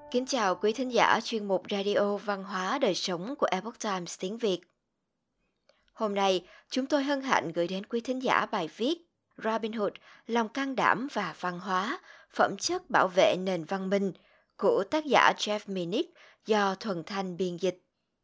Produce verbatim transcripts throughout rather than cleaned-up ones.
Kính chào quý thính giả chuyên mục Radio Văn hóa Đời sống của Epoch Times tiếng Việt. Hôm nay, chúng tôi hân hạnh gửi đến quý thính giả bài viết Robin Hood, lòng can đảm và văn hóa, phẩm chất bảo vệ nền văn minh của tác giả Jeff Minnick do Thuần Thanh biên dịch.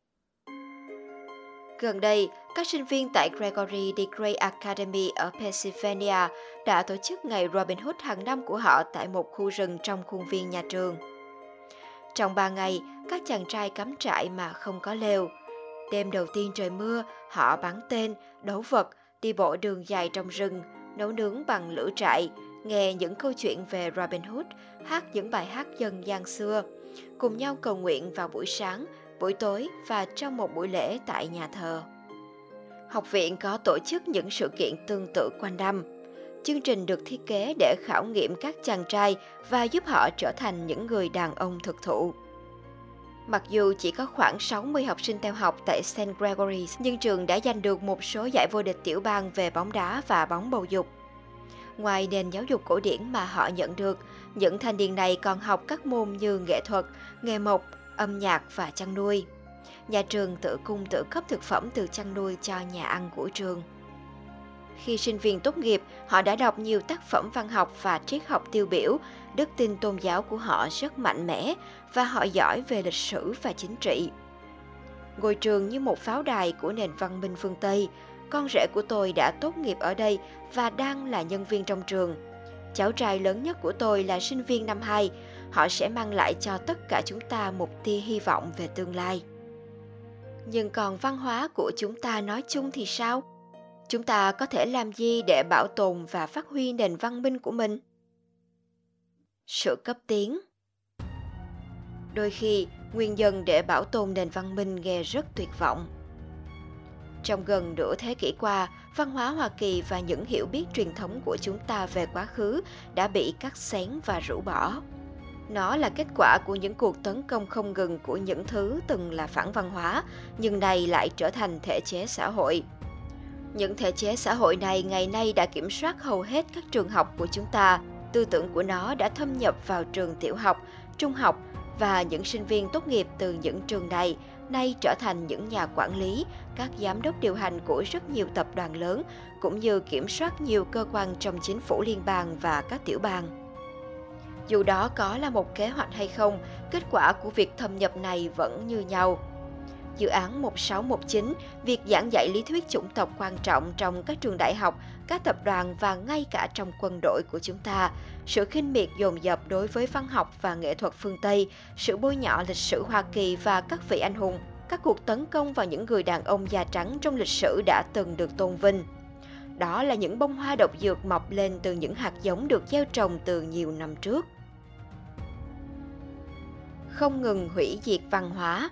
Gần đây, các sinh viên tại Gregory the Great Academy ở Pennsylvania đã tổ chức ngày Robin Hood hàng năm của họ tại một khu rừng trong khuôn viên nhà trường. Trong ba ngày, các chàng trai cắm trại mà không có lều. Đêm đầu tiên trời mưa, họ bắn tên, đấu vật, đi bộ đường dài trong rừng, nấu nướng bằng lửa trại, nghe những câu chuyện về Robin Hood, hát những bài hát dân gian xưa, cùng nhau cầu nguyện vào buổi sáng, buổi tối và trong một buổi lễ tại nhà thờ. Học viện có tổ chức những sự kiện tương tự quanh năm. Chương trình được thiết kế để khảo nghiệm các chàng trai và giúp họ trở thành những người đàn ông thực thụ. Mặc dù chỉ có khoảng sáu mươi học sinh theo học tại Saint Gregory's, nhưng trường đã giành được một số giải vô địch tiểu bang về bóng đá và bóng bầu dục. Ngoài nền giáo dục cổ điển mà họ nhận được, những thanh niên này còn học các môn như nghệ thuật, nghề mộc, âm nhạc và chăn nuôi. Nhà trường tự cung tự cấp thực phẩm từ chăn nuôi cho nhà ăn của trường. Khi sinh viên tốt nghiệp, họ đã đọc nhiều tác phẩm văn học và triết học tiêu biểu, đức tin tôn giáo của họ rất mạnh mẽ và họ giỏi về lịch sử và chính trị. Ngôi trường như một pháo đài của nền văn minh phương Tây, con rể của tôi đã tốt nghiệp ở đây và đang là nhân viên trong trường. Cháu trai lớn nhất của tôi là sinh viên năm hai, họ sẽ mang lại cho tất cả chúng ta một tia hy vọng về tương lai. Nhưng còn văn hóa của chúng ta nói chung thì sao? Chúng ta có thể làm gì để bảo tồn và phát huy nền văn minh của mình? Sự cấp tiến. Đôi khi, nguyên nhân để bảo tồn nền văn minh nghe rất tuyệt vọng. Trong gần nửa thế kỷ qua, văn hóa Hoa Kỳ và những hiểu biết truyền thống của chúng ta về quá khứ đã bị cắt xén và rũ bỏ. Nó là kết quả của những cuộc tấn công không ngừng của những thứ từng là phản văn hóa, nhưng nay lại trở thành thể chế xã hội. Những thể chế xã hội này ngày nay đã kiểm soát hầu hết các trường học của chúng ta. Tư tưởng của nó đã thâm nhập vào trường tiểu học, trung học và những sinh viên tốt nghiệp từ những trường này nay trở thành những nhà quản lý, các giám đốc điều hành của rất nhiều tập đoàn lớn, cũng như kiểm soát nhiều cơ quan trong chính phủ liên bang và các tiểu bang. Dù đó có là một kế hoạch hay không, kết quả của việc thâm nhập này vẫn như nhau. Dự án một sáu một chín, việc giảng dạy lý thuyết chủng tộc quan trọng trong các trường đại học, các tập đoàn và ngay cả trong quân đội của chúng ta, sự khinh miệt dồn dập đối với văn học và nghệ thuật phương Tây, sự bôi nhọ lịch sử Hoa Kỳ và các vị anh hùng, các cuộc tấn công vào những người đàn ông da trắng trong lịch sử đã từng được tôn vinh. Đó là những bông hoa độc dược mọc lên từ những hạt giống được gieo trồng từ nhiều năm trước. Không ngừng hủy diệt văn hóa.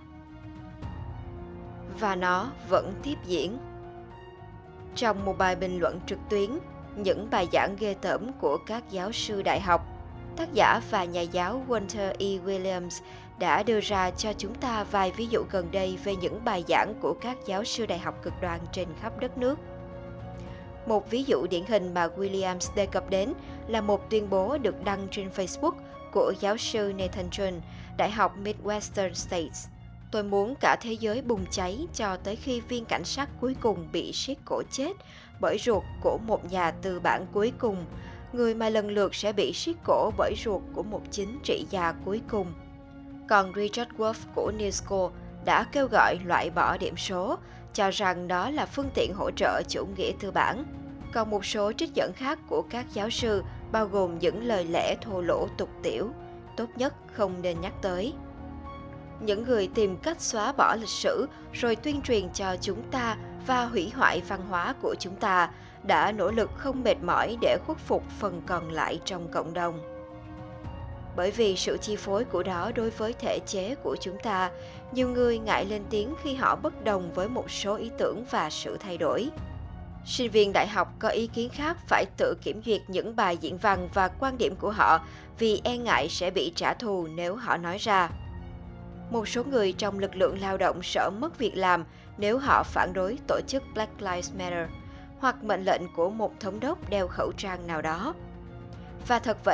Và nó vẫn tiếp diễn. Trong một bài bình luận trực tuyến, những bài giảng ghê tởm của các giáo sư đại học, tác giả và nhà giáo Walter E. Williams đã đưa ra cho chúng ta vài ví dụ gần đây về những bài giảng của các giáo sư đại học cực đoan trên khắp đất nước. Một ví dụ điển hình mà Williams đề cập đến là một tuyên bố được đăng trên Facebook của giáo sư Nathan John, Đại học Midwestern States. Tôi muốn cả thế giới bùng cháy cho tới khi viên cảnh sát cuối cùng bị siết cổ chết bởi ruột của một nhà tư bản cuối cùng, người mà lần lượt sẽ bị siết cổ bởi ruột của một chính trị gia cuối cùng. Còn Richard Wolff của New School đã kêu gọi loại bỏ điểm số, cho rằng đó là phương tiện hỗ trợ chủ nghĩa tư bản. Còn một số trích dẫn khác của các giáo sư bao gồm những lời lẽ thô lỗ tục tiểu, tốt nhất không nên nhắc tới. Những người tìm cách xóa bỏ lịch sử rồi tuyên truyền cho chúng ta và hủy hoại văn hóa của chúng ta đã nỗ lực không mệt mỏi để khuất phục phần còn lại trong cộng đồng. Bởi vì sự chi phối của đó đối với thể chế của chúng ta, nhiều người ngại lên tiếng khi họ bất đồng với một số ý tưởng và sự thay đổi. Sinh viên đại học có ý kiến khác phải tự kiểm duyệt những bài diễn văn và quan điểm của họ vì e ngại sẽ bị trả thù nếu họ nói ra. Một số người trong lực lượng lao động sợ mất việc làm nếu họ phản đối tổ chức Black Lives Matter hoặc mệnh lệnh của một thống đốc đeo khẩu trang nào đó. Và thật vậy,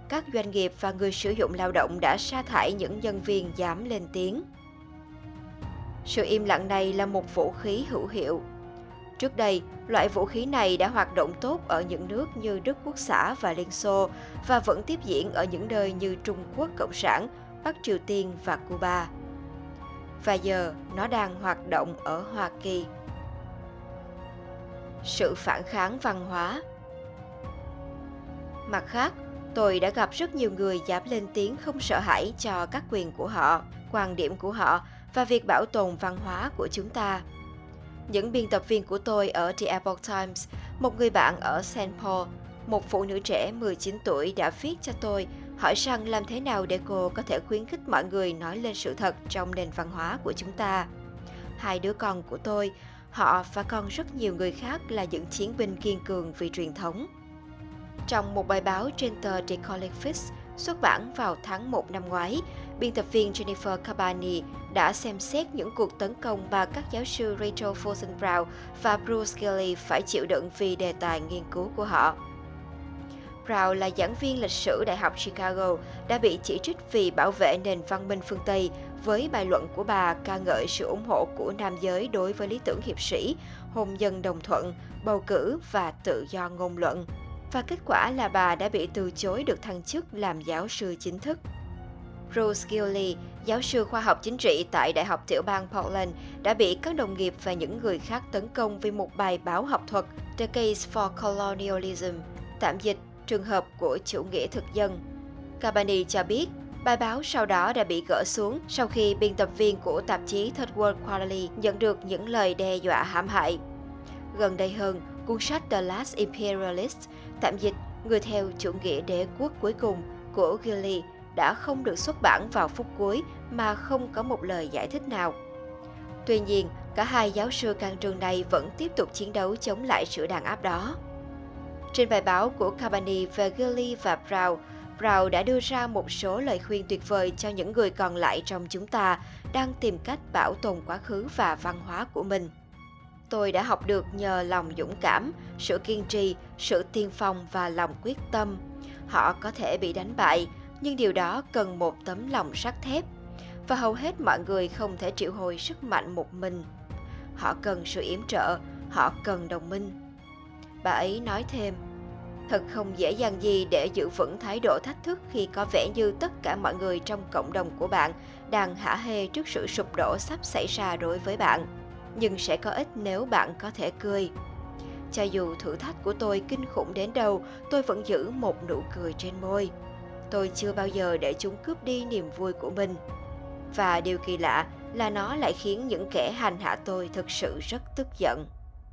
các doanh nghiệp và người sử dụng lao động đã sa thải những nhân viên dám lên tiếng. Sự im lặng này là một vũ khí hữu hiệu. Trước đây, loại vũ khí này đã hoạt động tốt ở những nước như Đức Quốc xã và Liên Xô và vẫn tiếp diễn ở những nơi như Trung Quốc Cộng sản, Bắc Triều Tiên và Cuba. Và giờ nó đang hoạt động ở Hoa Kỳ. Sự phản kháng văn hóa. Mặt khác, tôi đã gặp rất nhiều người dám lên tiếng không sợ hãi cho các quyền của họ, quan điểm của họ và việc bảo tồn văn hóa của chúng ta. Những biên tập viên của tôi ở The Epoch Times, một người bạn ở Saint Paul, một phụ nữ trẻ mười chín tuổi đã viết cho tôi hỏi rằng làm thế nào để cô có thể khuyến khích mọi người nói lên sự thật trong nền văn hóa của chúng ta. Hai đứa con của tôi, họ và còn rất nhiều người khác là những chiến binh kiên cường vì truyền thống. Trong một bài báo trên tờ The College's xuất bản vào tháng một năm ngoái, biên tập viên Jennifer Cabani đã xem xét những cuộc tấn công mà các giáo sư Rachel Folsom Brown và Bruce Gilley phải chịu đựng vì đề tài nghiên cứu của họ. Brown là giảng viên lịch sử Đại học Chicago, đã bị chỉ trích vì bảo vệ nền văn minh phương Tây với bài luận của bà ca ngợi sự ủng hộ của nam giới đối với lý tưởng hiệp sĩ, hôn nhân đồng thuận, bầu cử và tự do ngôn luận. Và kết quả là bà đã bị từ chối được thăng chức làm giáo sư chính thức. Bruce Gilley, giáo sư khoa học chính trị tại Đại học tiểu bang Portland, đã bị các đồng nghiệp và những người khác tấn công vì một bài báo học thuật The Case for Colonialism, tạm dịch trường hợp của chủ nghĩa thực dân. Cabani cho biết, bài báo sau đó đã bị gỡ xuống sau khi biên tập viên của tạp chí Third World Quarterly nhận được những lời đe dọa hãm hại. Gần đây hơn, cuốn sách The Last Imperialist, tạm dịch người theo chủ nghĩa đế quốc cuối cùng của Gilley đã không được xuất bản vào phút cuối mà không có một lời giải thích nào. Tuy nhiên, cả hai giáo sư can trường này vẫn tiếp tục chiến đấu chống lại sự đàn áp đó. Trên bài báo của Cabani về Gilley và Brown, Brown đã đưa ra một số lời khuyên tuyệt vời cho những người còn lại trong chúng ta đang tìm cách bảo tồn quá khứ và văn hóa của mình. Tôi đã học được nhờ lòng dũng cảm, sự kiên trì, sự tiên phong và lòng quyết tâm. Họ có thể bị đánh bại, nhưng điều đó cần một tấm lòng sắt thép. Và hầu hết mọi người không thể triệu hồi sức mạnh một mình. Họ cần sự yểm trợ, họ cần đồng minh. Bà ấy nói thêm, thật không dễ dàng gì để giữ vững thái độ thách thức khi có vẻ như tất cả mọi người trong cộng đồng của bạn đang hả hê trước sự sụp đổ sắp xảy ra đối với bạn. Nhưng sẽ có ích nếu bạn có thể cười. Cho dù thử thách của tôi kinh khủng đến đâu, tôi vẫn giữ một nụ cười trên môi. Tôi chưa bao giờ để chúng cướp đi niềm vui của mình. Và điều kỳ lạ là nó lại khiến những kẻ hành hạ tôi thực sự rất tức giận.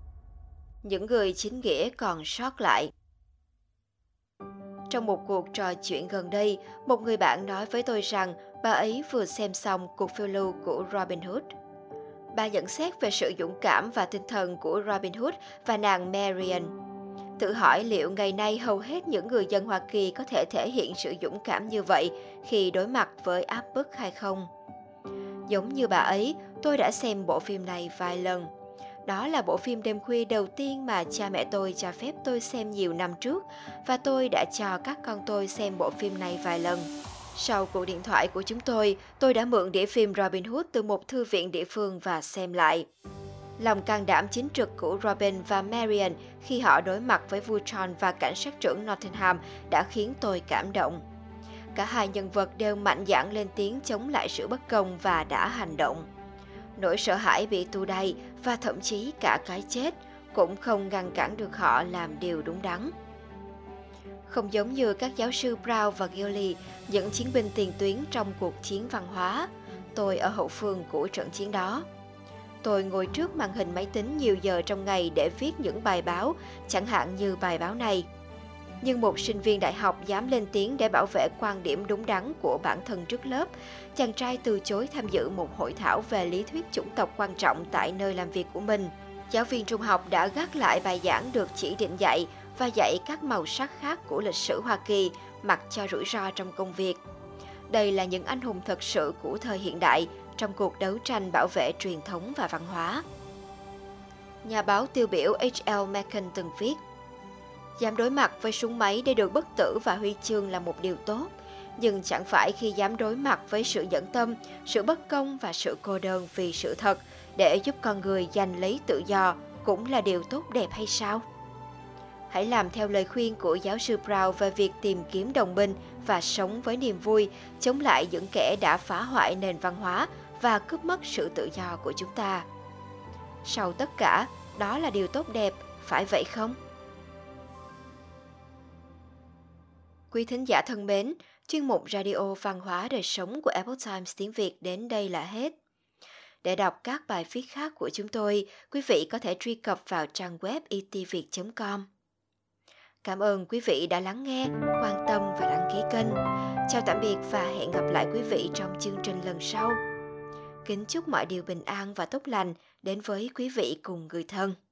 Những người chính nghĩa còn sót lại. Trong một cuộc trò chuyện gần đây, một người bạn nói với tôi rằng bà ấy vừa xem xong cuộc phiêu lưu của Robin Hood. Bà nhận xét về sự dũng cảm và tinh thần của Robin Hood và nàng Marian. Tự hỏi liệu ngày nay hầu hết những người dân Hoa Kỳ có thể thể hiện sự dũng cảm như vậy khi đối mặt với áp bức hay không? Giống như bà ấy, tôi đã xem bộ phim này vài lần. Đó là bộ phim đêm khuya đầu tiên mà cha mẹ tôi cho phép tôi xem nhiều năm trước và tôi đã cho các con tôi xem bộ phim này vài lần. Sau cuộc điện thoại của chúng tôi, tôi đã mượn đĩa phim Robin Hood từ một thư viện địa phương và xem lại. Lòng can đảm chính trực của Robin và Marian khi họ đối mặt với vua John và cảnh sát trưởng Nottingham đã khiến tôi cảm động. Cả hai nhân vật đều mạnh dạn lên tiếng chống lại sự bất công và đã hành động. Nỗi sợ hãi bị tù đày và thậm chí cả cái chết cũng không ngăn cản được họ làm điều đúng đắn. Không giống như các giáo sư Brown và Gilley, những chiến binh tiền tuyến trong cuộc chiến văn hóa, tôi ở hậu phương của trận chiến đó. Tôi ngồi trước màn hình máy tính nhiều giờ trong ngày để viết những bài báo, chẳng hạn như bài báo này. Nhưng một sinh viên đại học dám lên tiếng để bảo vệ quan điểm đúng đắn của bản thân trước lớp, chàng trai từ chối tham dự một hội thảo về lý thuyết chủng tộc quan trọng tại nơi làm việc của mình. Giáo viên trung học đã gác lại bài giảng được chỉ định dạy và dạy các màu sắc khác của lịch sử Hoa Kỳ, mặc cho rủi ro trong công việc. Đây là những anh hùng thật sự của thời hiện đại trong cuộc đấu tranh bảo vệ truyền thống và văn hóa. Nhà báo tiêu biểu H L Mencken từng viết, Dám đối mặt với súng máy để được bất tử và huy chương là một điều tốt, nhưng chẳng phải khi dám đối mặt với sự nhẫn tâm, sự bất công và sự cô đơn vì sự thật để giúp con người giành lấy tự do cũng là điều tốt đẹp hay sao? Hãy làm theo lời khuyên của giáo sư Brown về việc tìm kiếm đồng minh và sống với niềm vui, chống lại những kẻ đã phá hoại nền văn hóa và cướp mất sự tự do của chúng ta. Sau tất cả, đó là điều tốt đẹp, phải vậy không? Quý thính giả thân mến, chuyên mục Radio Văn hóa Đời Sống của Epoch Times tiếng Việt đến đây là hết. Để đọc các bài viết khác của chúng tôi, quý vị có thể truy cập vào trang web i t viet chấm com. Cảm ơn quý vị đã lắng nghe, quan tâm và đăng ký kênh. Chào tạm biệt và hẹn gặp lại quý vị trong chương trình lần sau. Kính chúc mọi điều bình an và tốt lành đến với quý vị cùng người thân.